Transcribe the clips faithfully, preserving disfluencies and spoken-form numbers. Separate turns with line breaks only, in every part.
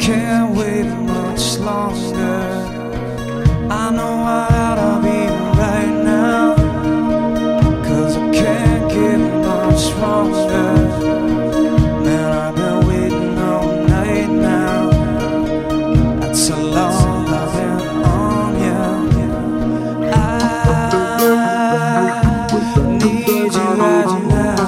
can't wait much longer. I know I gotta be right now, 'cause I can't get much stronger. Man, I've been waiting all night now. That's so long I've been on you. I need you right now.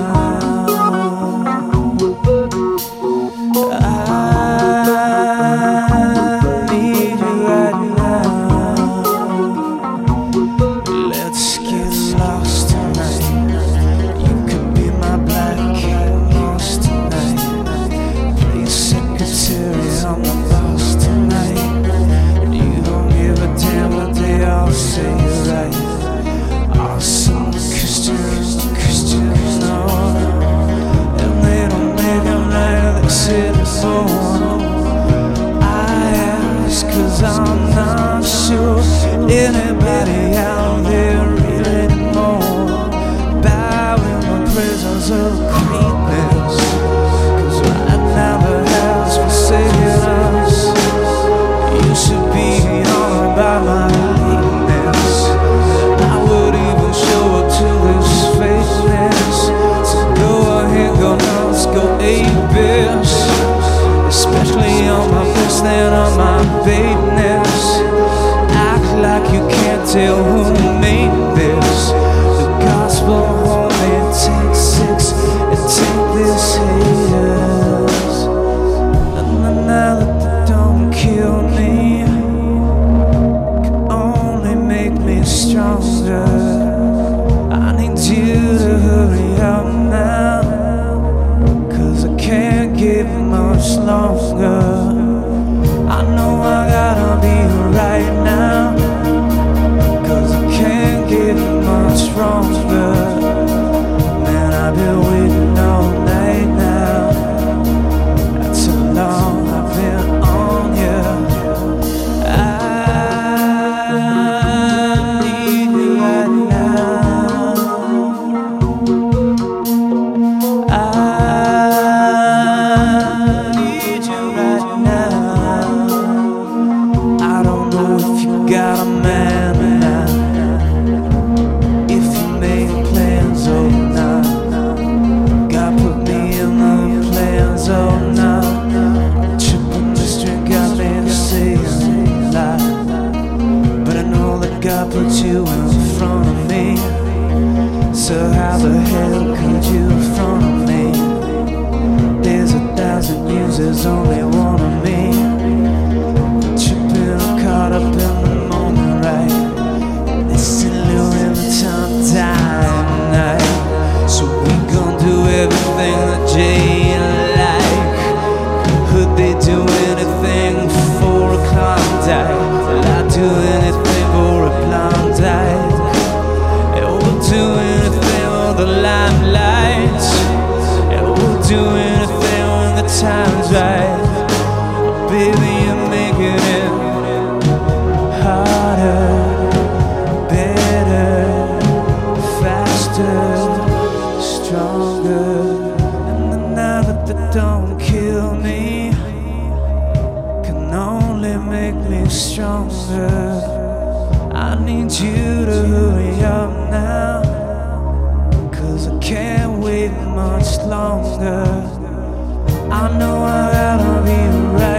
I'm not sure anybody out there really know about my presence of greatness, 'cause right now the house forsaken us. You should be all about my weakness. I would even show up to this fakeness. So go ahead, go nuts, go ape-ish, especially on my best and on my babeness. Act like you can't tell who made this. The gospel only takes six, and take this haters. And now that they don't kill me, can only make me stronger. I need you to hurry up now, 'cause I can't get much longer. I know I gotta be right now, 'cause I can't get much stronger. Man, I've been waiting all night now. That's so long I've been on you. I need you right now. I got a man now, if you make plans, oh nah. God put me in the plans, oh nah. Tripping this drink got me to say a lie, but I know that God put you in front of me. So how the hell could you in front of me? There's a thousand years, there's only one of me. Tripping, caught up in the moment, right? It's a little in the time, time night. So we gon' do everything that Jay like. Could they do anything for a Klondike? Well, I'd do anything for a Klondike. Yeah, we'll do anything for the limelight. Yeah, we'll do anything when the time's right. Baby, you're making it harder, better, faster, stronger. And now that they don't kill me, can only make me stronger. I need you to hurry up now, 'cause I can't wait much longer. I know I gotta be right